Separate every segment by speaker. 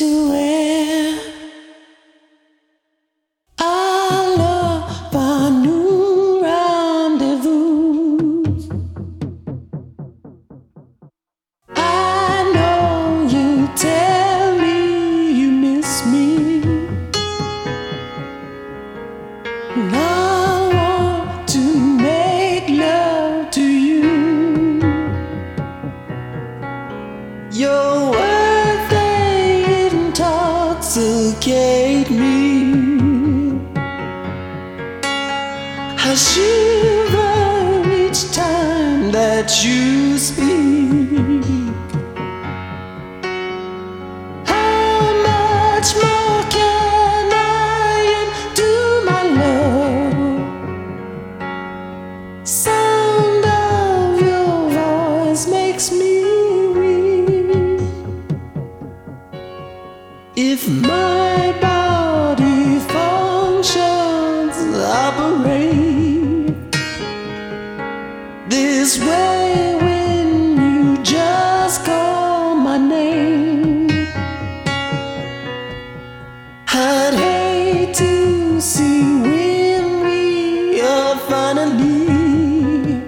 Speaker 1: to wear. I love our new rendezvous. I know you tell me you miss me, and I want to make love to you. Your words, they intoxicate me. I shiver each time that you speak. How much more can I undo my love? Sound of your voice makes me weak. If my body functions, operate this way when you just call my name. I'd hate to see when we are finally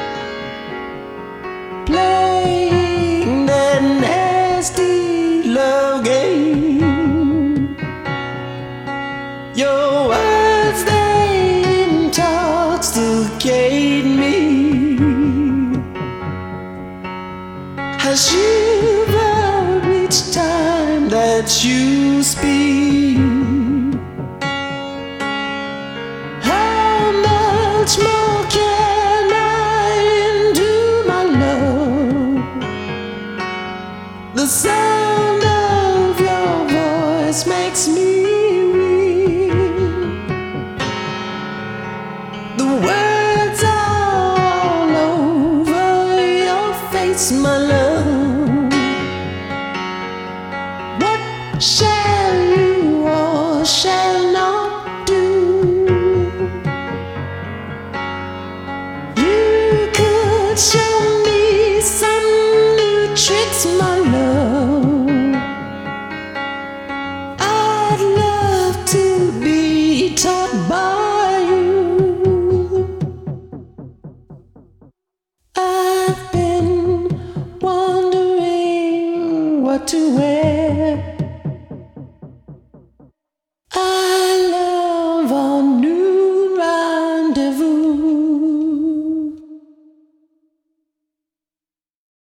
Speaker 1: playing that nasty love game. Your words, they intoxicate me. I shiver each time that you speak. How much more can I undo my love? The sound of your voice makes me weak. The words are all over your face, my love. What shall you or shall not do? You could show me some new tricks, my love. I'd love to be taught by you. I've been wondering what to wear.